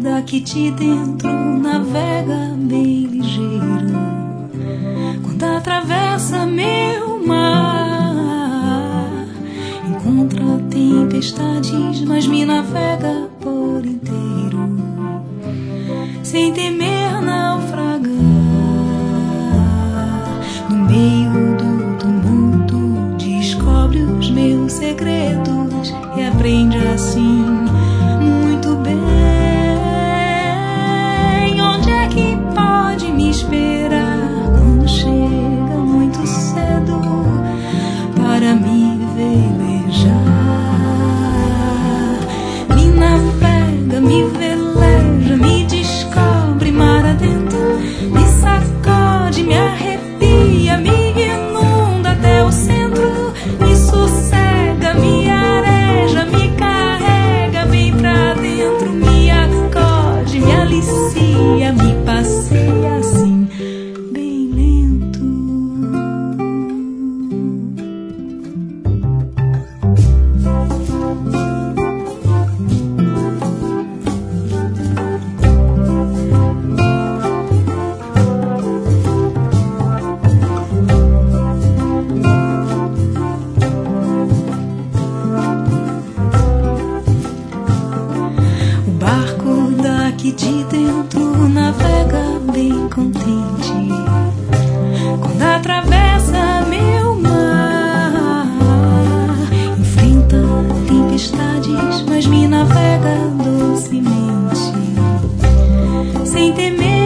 daqui de dentro navega bem ligeiro. Quando atravessa meu mar, encontra tempestades, mas me navega por inteiro, sem temer naufragar. No meio do tumulto descobre os meus segredos e aprende assim muito bem onde é que pode me esperar quando chega muito cedo para me velejar. Me navega, me veleja, me descobre mar adentro, me sacode, me arrepia, me inunda até o centro, me sossega, me areja, me carrega bem pra dentro, me acode, me alicia, me passeia assim bem lento. O barco daqui de dentro navega bem contente quando atravessa meu mar, enfrenta tempestades, mas me navega docemente, sem temer